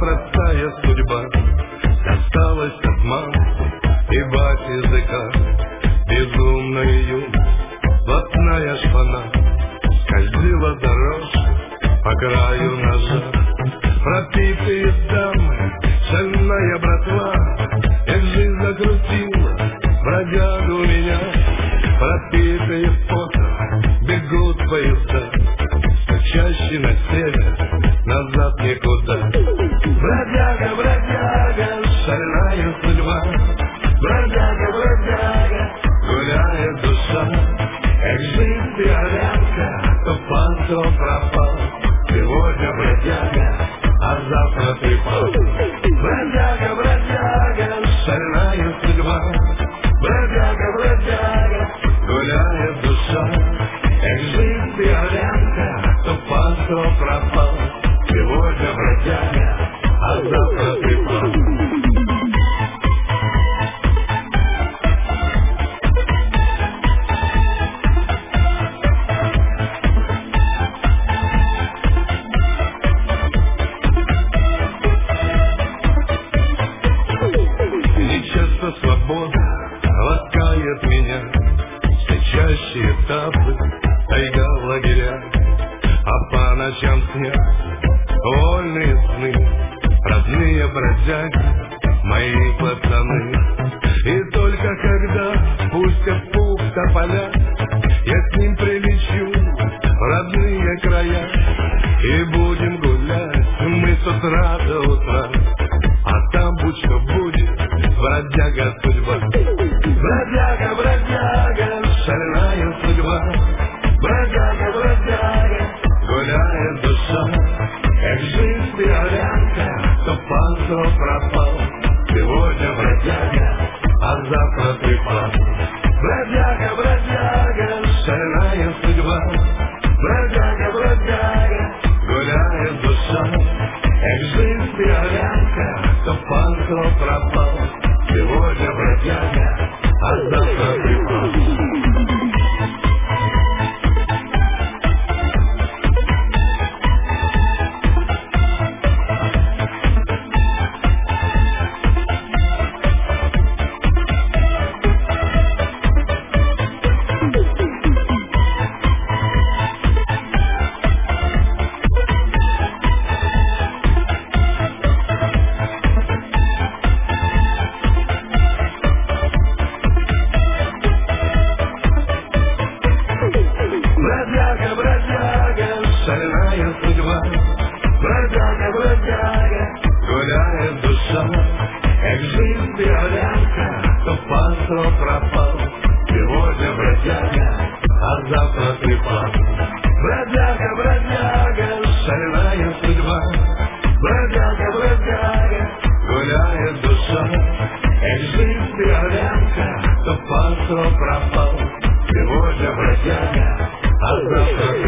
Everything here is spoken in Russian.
непростая судьба досталась от мамы и бать языка. Безумная юность, блатная шпана скользила дорожка по краю ножа. Пропитые дамы, шальная братва, их жизнь закрутила бродягу меня. Пропитые потом бегут поезда, чаще на север, назад никуда. Бродяга, бродяга, шальная судьба, бродяга, бродяга, гуляет душа. Эх, жизнь пиалянка, то пан, то пропал. Сегодня бродяга, а завтра припал. Бродяга, бродяга, шальная судьба, бродяга, бродяга, гуляет душа. Эх, жизнь пиалянка, то пан, то пропал. Сегодня бродяга, а завтра припал. Свобода ласкает меня, все чаще этапы, тайга в лагеря, а по ночам снег, вольные сны, родные бродяги, мои пацаны. И только когда пустят пух тополя, я с ним прилечу в родные края, и будем гулять мы с утра до утра, а там будь что будет, бродяга судьба. Бродяга, бродяга, шальная судьба, бродяга, бродяга, гуляет душа. Эх, жизнь пиалянка, то пан, то пропал. Сегодня бродяга, а завтра припал. Бродяга, бродяга, шальная судьба, бродяга, бродяга, гуляет душа. Эх, жизнь пиалянка, то пан, то пропал. Сегодня бродяга, а завтра припал. Бродяга, бродяга, шальная судьба, бродяга, бродяга, гуляет душа. Эх, жизнь пиалянка, то пан, то пропал. Сегодня бродяга, а завтра припал. Бродяга, бродяга, шальная судьба, бродяга, бродяга, гуляет душа. Эх, жизнь пиалянка, то пан, то пропал. Сегодня бродяга, а завтра